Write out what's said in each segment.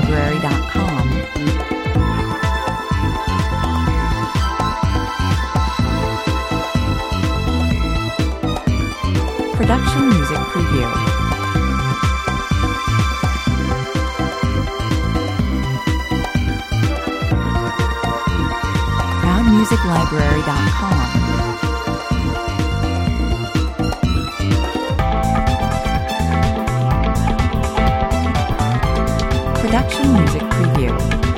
ProductionMusicLibrary.com. Production Music Preview. ProudMusicLibrary.com. Production Music Preview.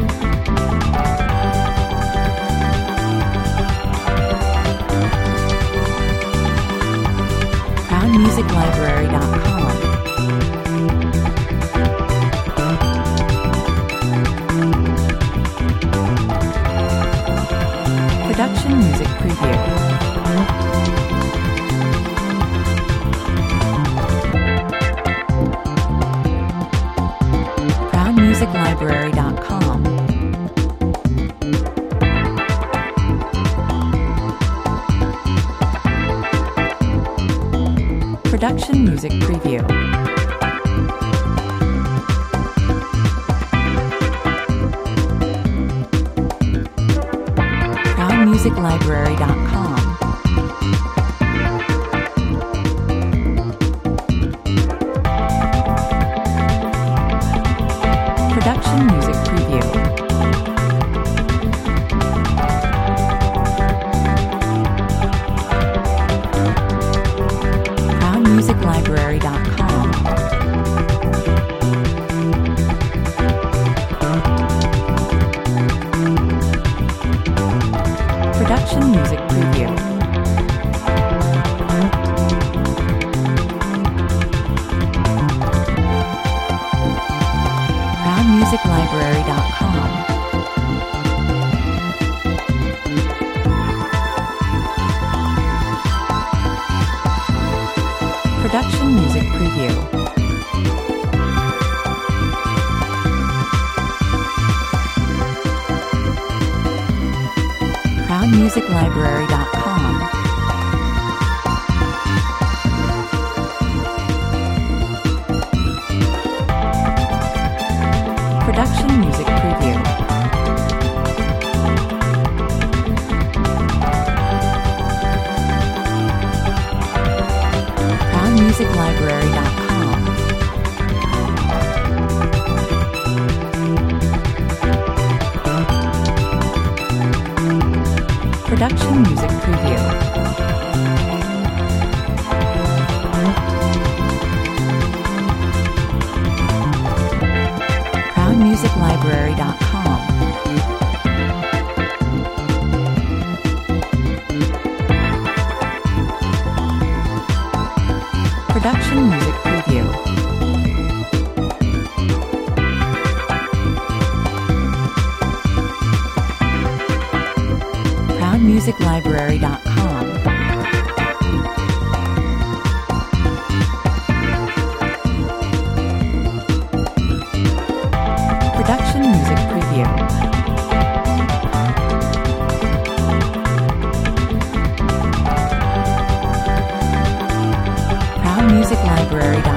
ProudMusicLibrary.com. Production Music Preview. ProudMusicLibrary.com. Production Music Preview. ProudMusicLibrary.com. Production Music Preview. ProudMusicLibrary.com. Production Music Preview. ProudMusicLibrary.com. Production Music Preview. ProudMusicLibrary.com. Production Music Preview. ProudMusicLibrary.com. Production Music Preview. ProudMusicLibrary.com. Production Music Preview. ProudMusicLibrary.com. Production Music Preview. ProudMusicLibrary.com.